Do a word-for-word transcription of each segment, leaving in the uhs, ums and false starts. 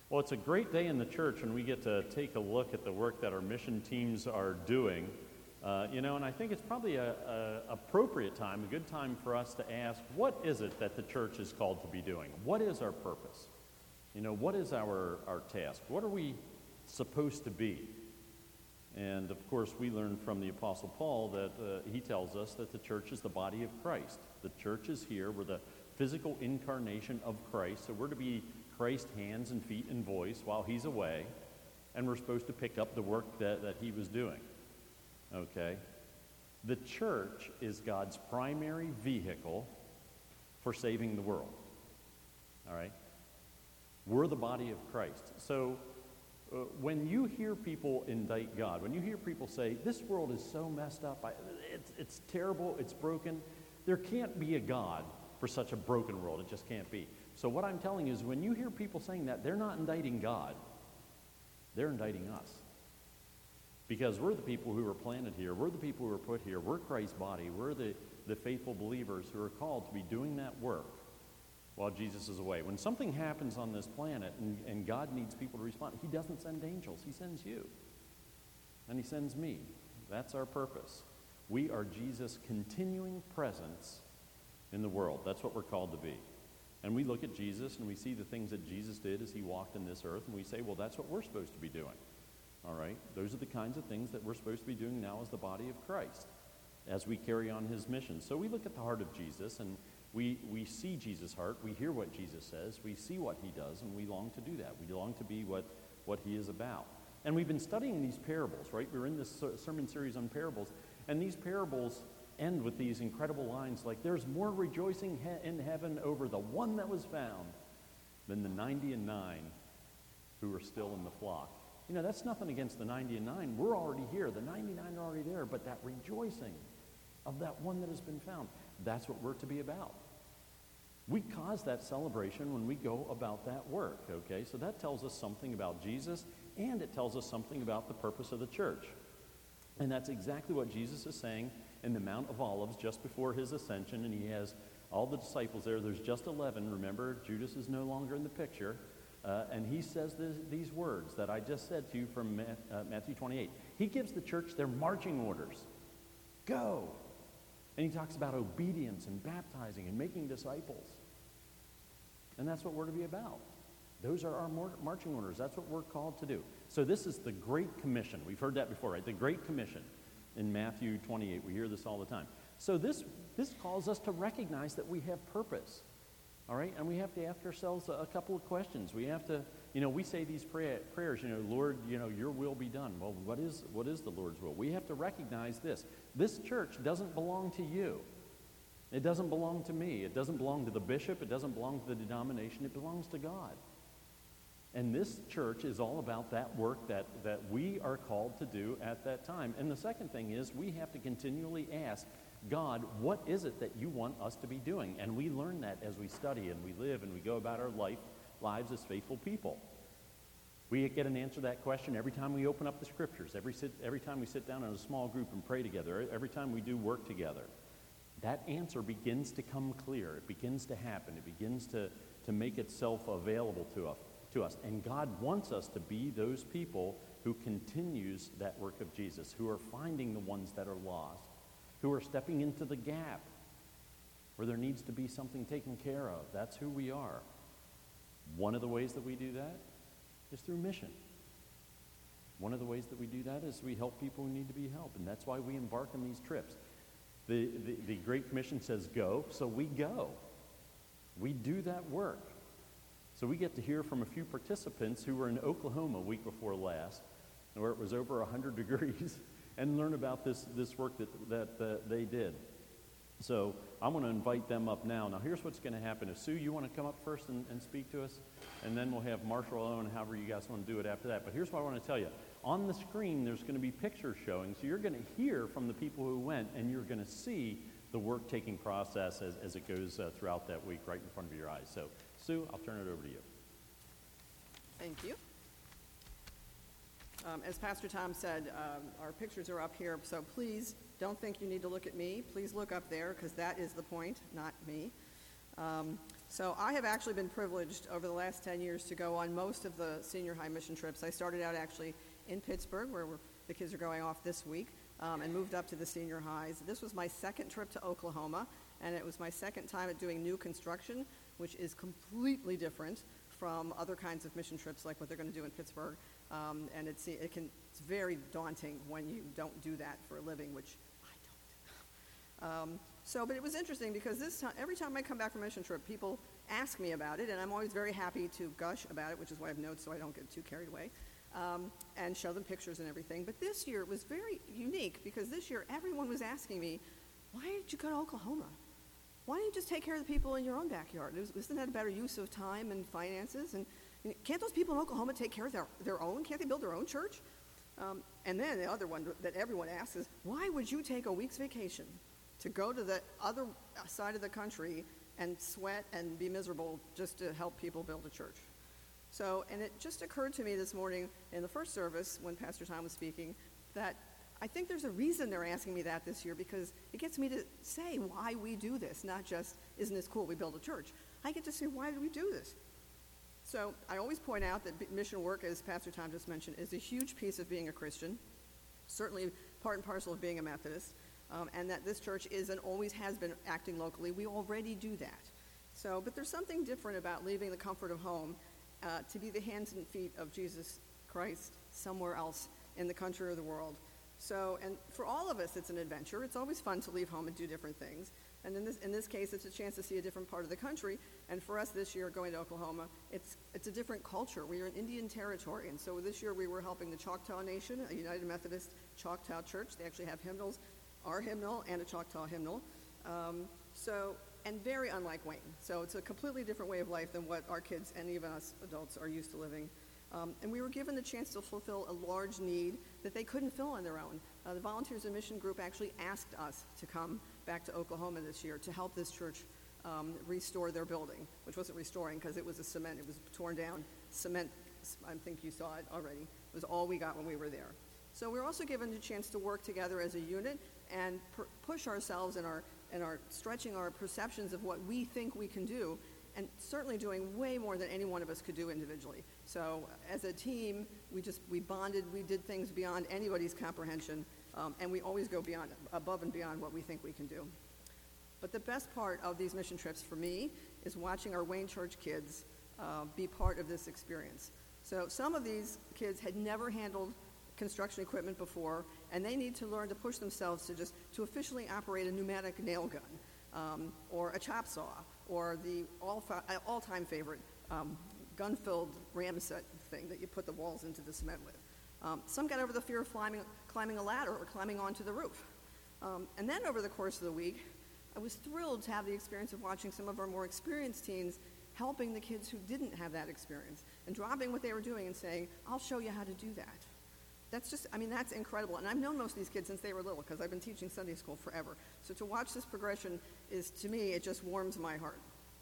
Well, it's a great day in the church when we get to take a look at the work that our mission teams are doing. Uh, you know, and I think it's probably a, a appropriate time, a good time for us to ask, what is it that the church is called to be doing? What is our purpose? You know, what is our, our task? What are we supposed to be? And of course, we learn from the Apostle Paul that uh, he tells us that the church is the body of Christ. The church is here. We're the physical incarnation of Christ. So we're to be Christ's hands and feet and voice while he's away. And we're supposed to pick up the work that, that he was doing. Okay? The church is God's primary vehicle for saving the world. All right? We're the body of Christ. So uh, when you hear people indict God, when you hear people say, this world is so messed up, I, it's, it's terrible, it's broken, there can't be a God for such a broken world. It just can't be. So what I'm telling you is when you hear people saying that, they're not indicting God. They're indicting us. Because we're the people who are planted here. We're the people who are put here. We're Christ's body. We're the, the faithful believers who are called to be doing that work while Jesus is away. When something happens on this planet and, and God needs people to respond, he doesn't send angels. He sends you. And he sends me. That's our purpose. We are Jesus' continuing presence in the world. That's what we're called to be. And we look at Jesus and we see the things that Jesus did as he walked in this earth, and we say, well, that's what we're supposed to be doing. All right? Those are the kinds of things that we're supposed to be doing now as the body of Christ, as we carry on his mission. So we look at the heart of Jesus, and we, we see Jesus' heart. We hear what Jesus says. We see what he does, and we long to do that. We long to be what, what he is about. And we've been studying these parables, right? We're in this sermon series on parables, and these parables end with these incredible lines like, there's more rejoicing he- in heaven over the one that was found than the ninety and nine who are still in the flock. You know, that's nothing against the ninety and nine. We're already here. The ninety-nine are already there. But that rejoicing of that one that has been found, that's what we're to be about. We cause that celebration when we go about that work, okay? So that tells us something about Jesus, and it tells us something about the purpose of the church. And that's exactly what Jesus is saying in the Mount of Olives just before his ascension, and he has all the disciples there. There's just eleven. Remember, Judas is no longer in the picture. Uh, and he says this, these words that I just said to you from uh, Matthew twenty-eight. He gives the church their marching orders. Go. And he talks about obedience and baptizing and making disciples. And that's what we're to be about. Those are our mar- marching orders. That's what we're called to do. So this is the Great Commission. We've heard that before, right? The Great Commission in Matthew twenty-eight. We hear this all the time. So this, this calls us to recognize that we have purpose. All right, and we have to ask ourselves a, a couple of questions. We have to, you know, we say these pray, prayers, you know, Lord, you know, your will be done. Well, what is what is the Lord's will? We have to recognize this. This church doesn't belong to you. It doesn't belong to me. It doesn't belong to the bishop. It doesn't belong to the denomination. It belongs to God. And this church is all about that work that, that we are called to do at that time. And the second thing is we have to continually ask, God, what is it that you want us to be doing? And we learn that as we study and we live and we go about our life, lives as faithful people. We get an answer to that question every time we open up the scriptures, every, sit, every time we sit down in a small group and pray together, every time we do work together. That answer begins to come clear. It begins to happen. It begins to, to make itself available to us, to us. And God wants us to be those people who continues that work of Jesus, who are finding the ones that are lost, who are stepping into the gap where there needs to be something taken care of. That's who we are. One of the ways that we do that is through mission. One of the ways that we do that is we help people who need to be helped, and that's why we embark on these trips. The, the, the Great Commission says go, so we go. We do that work. So we get to hear from a few participants who were in Oklahoma a week before last, where it was over one hundred degrees, and learn about this, this work that, that uh, they did. So I'm going to invite them up now. Now here's what's going to happen. If Sue, you want to come up first and, and speak to us, and then we'll have Marshall Owen, however you guys want to do it after that. But here's what I want to tell you. On the screen, there's going to be pictures showing, so you're going to hear from the people who went, and you're going to see the work-taking process as, as it goes uh, throughout that week right in front of your eyes. So Sue, I'll turn it over to you. Thank you. Um, as Pastor Tom said, um, our pictures are up here, so please don't think you need to look at me. Please look up there, because that is the point, not me. Um, So I have actually been privileged over the last ten years to go on most of the senior high mission trips. I started out actually in Pittsburgh, where we're, the kids are going off this week, um, and moved up to the senior highs. This was my second trip to Oklahoma, and it was my second time at doing new construction, which is completely different from other kinds of mission trips like what they're going to do in Pittsburgh. Um, and it's, it can, it's very daunting when you don't do that for a living, which I don't. Um, so, but it was interesting because this time, every time I come back from a mission trip, people ask me about it, and I'm always very happy to gush about it, which is why I have notes so I don't get too carried away, um, and show them pictures and everything. But this year was very unique because this year everyone was asking me, why did you go to Oklahoma? Why don't you just take care of the people in your own backyard? Isn't that a better use of time and finances? And you know, can't those people in Oklahoma take care of their, their own? Can't they build their own church? Um, and then the other one that everyone asks is, why would you take a week's vacation to go to the other side of the country and sweat and be miserable just to help people build a church? So, and it just occurred to me this morning in the first service when Pastor Tom was speaking that I think there's a reason they're asking me that this year, because it gets me to say why we do this, not just, isn't this cool, we build a church. I get to say, why do we do this? So I always point out that mission work, as Pastor Tom just mentioned, is a huge piece of being a Christian, certainly part and parcel of being a Methodist, um, and that this church is and always has been acting locally. We already do that. So, but there's something different about leaving the comfort of home uh, to be the hands and feet of Jesus Christ somewhere else in the country or the world. So, and for all of us, it's an adventure. It's always fun to leave home and do different things. And in this in this case, it's a chance to see a different part of the country. And for us this year, going to Oklahoma, it's it's a different culture. We are in Indian territory. And so this year we were helping the Choctaw Nation, a United Methodist Choctaw church. They actually have hymnals, our hymnal and a Choctaw hymnal. Um, so, and very unlike Wayne. So it's a completely different way of life than what our kids and even us adults are used to living. Um, and we were given the chance to fulfill a large need that they couldn't fill on their own. Uh, the Volunteers in Mission Group actually asked us to come back to Oklahoma this year to help this church um, restore their building, which wasn't restoring because it was a cement, it was torn down cement. I think you saw it already. It was all we got when we were there. So we were also given the chance to work together as a unit and per- push ourselves in our, in our stretching our perceptions of what we think we can do, and certainly doing way more than any one of us could do individually. So as a team, we just, we bonded, we did things beyond anybody's comprehension, um, and we always go beyond, above and beyond what we think we can do. But the best part of these mission trips for me is watching our Wayne Church kids uh, be part of this experience. So some of these kids had never handled construction equipment before, and they need to learn to push themselves to just, to officially operate a pneumatic nail gun, um, or a chop saw, or the all fi- all-time favorite um, gun-filled ram set thing that you put the walls into the cement with. Um, some got over the fear of climbing, climbing a ladder or climbing onto the roof. Um, and then over the course of the week, I was thrilled to have the experience of watching some of our more experienced teens helping the kids who didn't have that experience and dropping what they were doing and saying, I'll show you how to do that. That's just, I mean, that's incredible. And I've known most of these kids since they were little because I've been teaching Sunday school forever. So to watch this progression is, to me, it just warms my heart.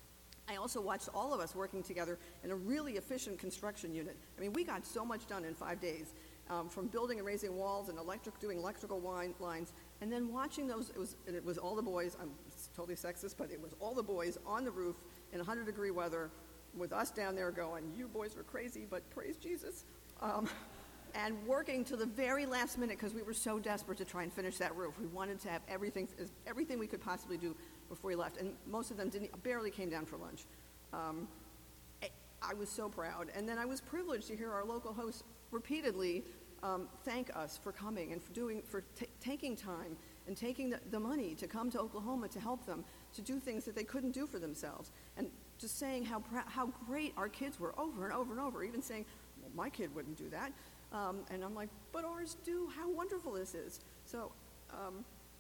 I also watched all of us working together in a really efficient construction unit. I mean, we got so much done in five days, um, from building and raising walls and electric, doing electrical line, lines, and then watching those, it was, and it was all the boys, I'm totally sexist, but it was all the boys on the roof in one hundred degree weather with us down there going, you boys are crazy, but praise Jesus. Um, and working to the very last minute because we were so desperate to try and finish that roof. We wanted to have everything, everything we could possibly do before we left, and most of them didn't, barely came down for lunch. Um, I, I was so proud, and then I was privileged to hear our local hosts repeatedly um, thank us for coming and for doing, for t- taking time and taking the, the money to come to Oklahoma to help them to do things that they couldn't do for themselves, and just saying how pr- how great our kids were over and over and over, even saying, well, my kid wouldn't do that. Um, and I'm like, but ours do. How wonderful this is. So um,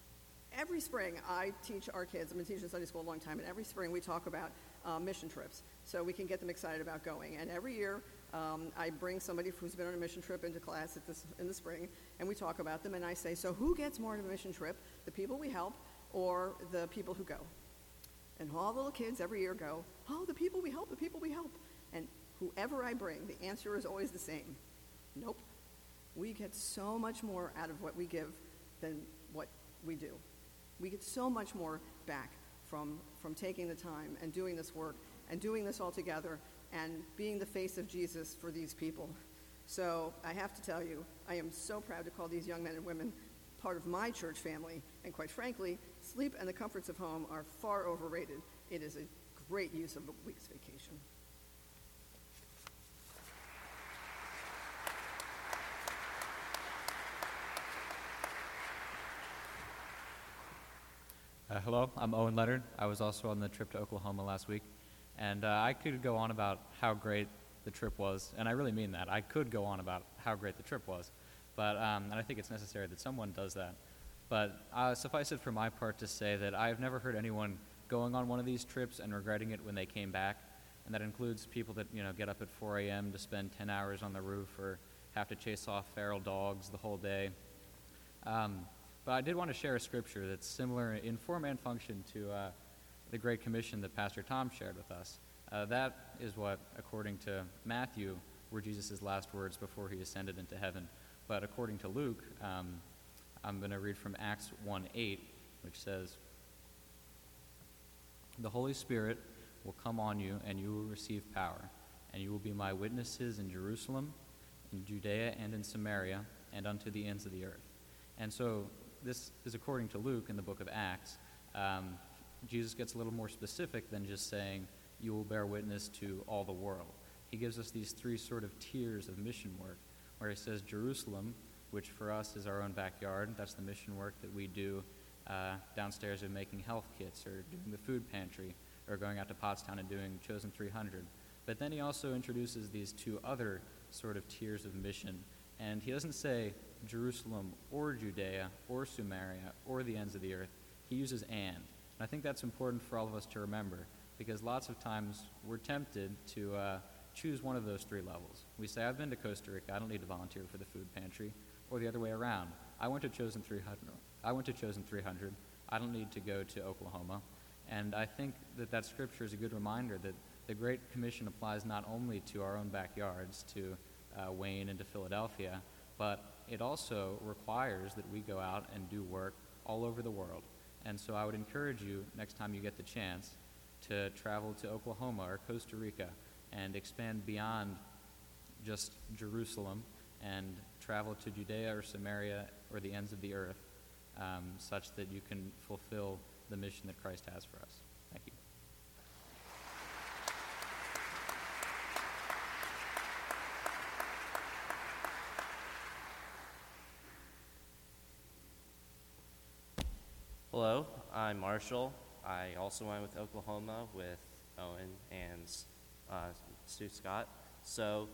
every spring I teach our kids. I've been teaching Sunday school a long time, and every spring we talk about uh, mission trips so we can get them excited about going. And every year um, I bring somebody who's been on a mission trip into class at this, in the spring, and we talk about them, and I say, so who gets more of a mission trip, the people we help or the people who go? And all the little kids every year go, oh, the people we help, the people we help. And whoever I bring, the answer is always the same. Nope. We get so much more out of what we give than what we do. We get so much more back from from taking the time and doing this work and doing this all together and being the face of Jesus for these people. So I have to tell you, I am so proud to call these young men and women part of my church family, and quite frankly, sleep and the comforts of home are far overrated. It is a great use of a week's vacation. Uh, hello, I'm Owen Leonard. I was also on the trip to Oklahoma last week, and uh, I could go on about how great the trip was, and I really mean that. I could go on about how great the trip was, but um, and I think it's necessary that someone does that. But uh, suffice it for my part to say that I've never heard anyone going on one of these trips and regretting it when they came back, and that includes people that, you know, get up at four a.m. to spend ten hours on the roof or have to chase off feral dogs the whole day. Um, but I did want to share a scripture that's similar in form and function to uh, the Great Commission that Pastor Tom shared with us. Uh, that is what, according to Matthew, were Jesus' last words before he ascended into heaven. But according to Luke, um, I'm going to read from Acts one eight, which says, "The Holy Spirit will come on you, and you will receive power, and you will be my witnesses in Jerusalem, in Judea, and in Samaria, and unto the ends of the earth." And so this is according to Luke in the book of Acts. Um, Jesus gets a little more specific than just saying, you will bear witness to all the world. He gives us these three sort of tiers of mission work, where he says Jerusalem, which for us is our own backyard. That's the mission work that we do uh, downstairs of making health kits or doing the food pantry or going out to Pottstown and doing Chosen three hundred. But then he also introduces these two other sort of tiers of mission. And he doesn't say Jerusalem or Judea or Samaria or the ends of the earth. He uses and. And I think that's important for all of us to remember, because lots of times we're tempted to uh, choose one of those three levels. We say, I've been to Costa Rica, I don't need to volunteer for the food pantry. Or the other way around. I went to Chosen three hundred. I went to Chosen three hundred. I don't need to go to Oklahoma. And I think that that scripture is a good reminder that the Great Commission applies not only to our own backyards, to uh, Wayne and to Philadelphia, but it also requires that we go out and do work all over the world. And so I would encourage you, next time you get the chance, to travel to Oklahoma or Costa Rica and expand beyond just Jerusalem and travel to Judea or Samaria or the ends of the earth, um, such that you can fulfill the mission that Christ has for us. Thank you. Hello, I'm Marshall. I also went with Oklahoma with Owen and uh, Stu Scott. So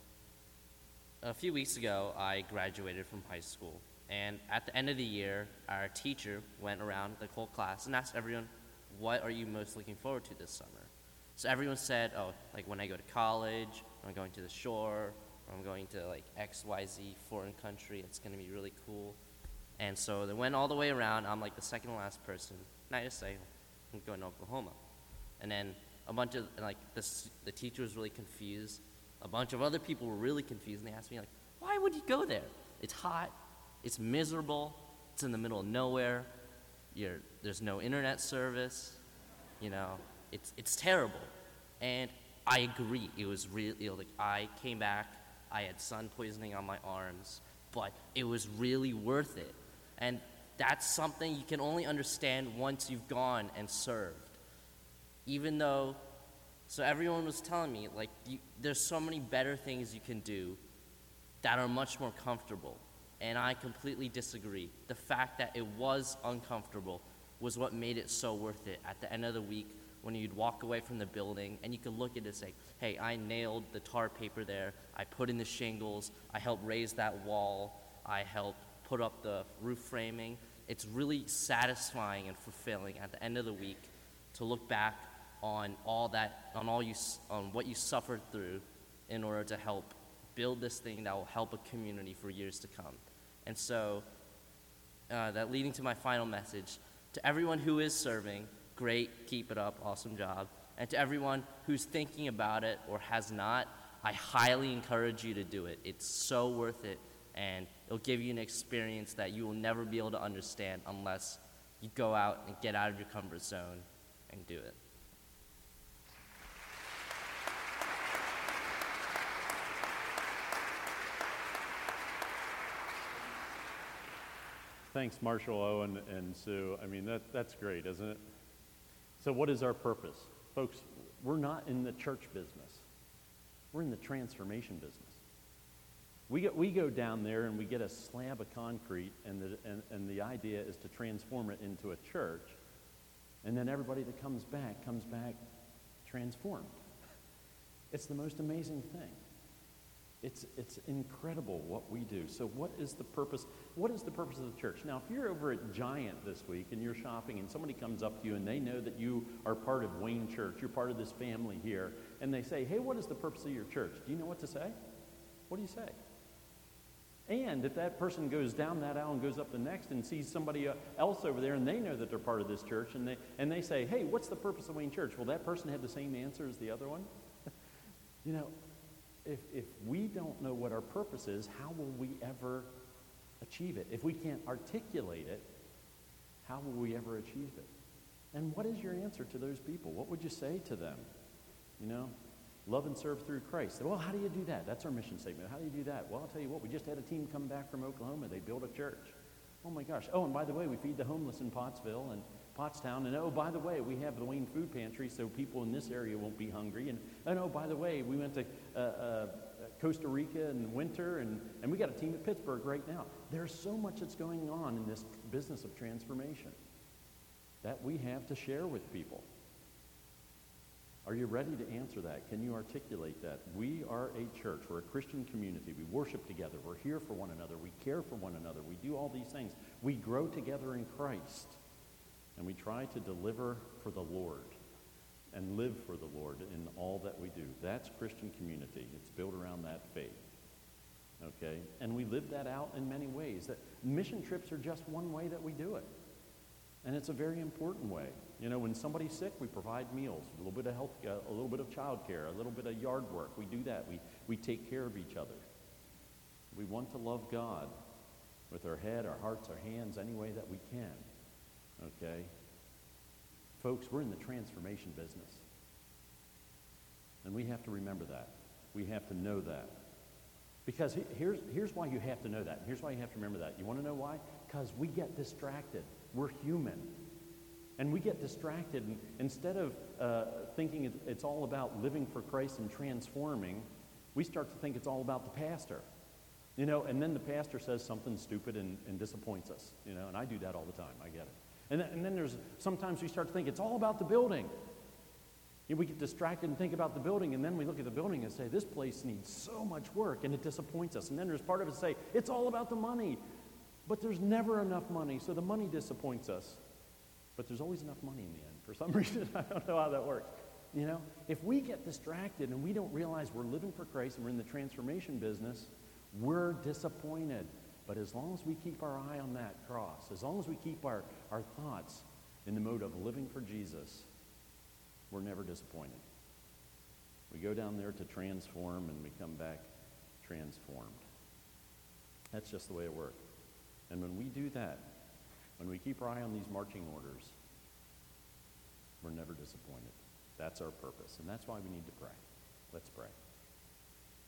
a few weeks ago, I graduated from high school. And at the end of the year, our teacher went around the whole class and asked everyone, what are you most looking forward to this summer? So everyone said, oh, like when I go to college, or I'm going to the shore, or I'm going to like X Y Z foreign country, it's going to be really cool. And so they went all the way around. I'm like the second to last person. And I just say, I'm going to Oklahoma. And then a bunch of, like, this, the teacher was really confused. A bunch of other people were really confused. And they asked me, like, why would you go there? It's hot. It's miserable. It's in the middle of nowhere. You're, there's no internet service. You know, it's it's terrible. And I agree. It was really, like, I came back. I had sun poisoning on my arms. But it was really worth it. And that's something you can only understand once you've gone and served. Even though, so everyone was telling me, like, you, there's so many better things you can do that are much more comfortable. And I completely disagree. The fact that it was uncomfortable was what made it so worth it. At the end of the week, when you'd walk away from the building and you could look at it and say, hey, I nailed the tar paper there, I put in the shingles, I helped raise that wall, I helped put up the roof framing. It's really satisfying and fulfilling at the end of the week to look back on all that, on all you, on what you suffered through in order to help build this thing that will help a community for years to come. And so, uh, that leading to my final message, to everyone who is serving, great, keep it up, awesome job. And to everyone who's thinking about it or has not, I highly encourage you to do it. It's so worth it, and it'll give you an experience that you will never be able to understand unless you go out and get out of your comfort zone and do it. Thanks, Marshall, Owen, and Sue. I mean, that, that's great, isn't it? So what is our purpose? Folks, we're not in the church business. We're in the transformation business. We go, we go down there and we get a slab of concrete, and the, and, and the idea is to transform it into a church. And then everybody that comes back comes back transformed. It's the most amazing thing. It's, it's incredible what we do. So what is the purpose? What is the purpose of the church? Now, if you're over at Giant this week and you're shopping and somebody comes up to you and they know that you are part of Wayne Church, you're part of this family here, and they say, hey, what is the purpose of your church? Do you know what to say? What do you say? And if that person goes down that aisle and goes up the next and sees somebody else over there and they know that they're part of this church, and they, and they say, hey, what's the purpose of Wayne Church? Will that person have the same answer as the other one? You know, if, if we don't know what our purpose is, how will we ever achieve it? If we can't articulate it, how will we ever achieve it? And what is your answer to those people? What would you say to them? You know, love and serve through Christ. Well, how do you do that? That's our mission statement. How do you do that? Well, I'll tell you what, we just had a team come back from Oklahoma. They built a church. Oh my gosh. Oh, and by the way, we feed the homeless in Pottsville and Pottstown. And oh, by the way, we have the Wayne Food Pantry so people in this area won't be hungry. And, and oh, by the way, we went to uh, uh, Costa Rica in winter, and, and we got a team at Pittsburgh right now. There's so much that's going on in this business of transformation that we have to share with people. Are you ready to answer that? Can you articulate that? We are a church. We're a Christian community. We worship together. We're here for one another. We care for one another. We do all these things. We grow together in Christ. And we try to deliver for the Lord and live for the Lord in all that we do. That's Christian community. It's built around that faith. Okay? And we live that out in many ways. That mission trips are just one way that we do it. And it's a very important way. You know, when somebody's sick, we provide meals, a little bit of health, uh, a little bit of child care, a little bit of yard work. We do that. We, we take care of each other. We want to love God with our head, our hearts, our hands, any way that we can. Okay? Folks, we're in the transformation business. And we have to remember that. We have to know that. Because he, here's, here's why you have to know that. Here's why you have to remember that. You want to know why? Because we get distracted. We're human. And we get distracted. And instead of uh, thinking it's all about living for Christ and transforming, we start to think it's all about the pastor. You know, and then the pastor says something stupid and, and disappoints us. You know, and I do that all the time. I get it. And then, and then there's sometimes we start to think it's all about the building. You know, we get distracted and think about the building, and then we look at the building and say, this place needs so much work, and it disappoints us. And then there's part of us say, it's all about the money. But there's never enough money, so the money disappoints us. But there's always enough money in the end. For some reason, I don't know how that works. You know, if we get distracted and we don't realize we're living for Christ and we're in the transformation business, we're disappointed. But as long as we keep our eye on that cross, as long as we keep our, our thoughts in the mode of living for Jesus, we're never disappointed. We go down there to transform and we come back transformed. That's just the way it works. And when we do that, when we keep our eye on these marching orders, we're never disappointed. That's our purpose. And that's why we need to pray. Let's pray.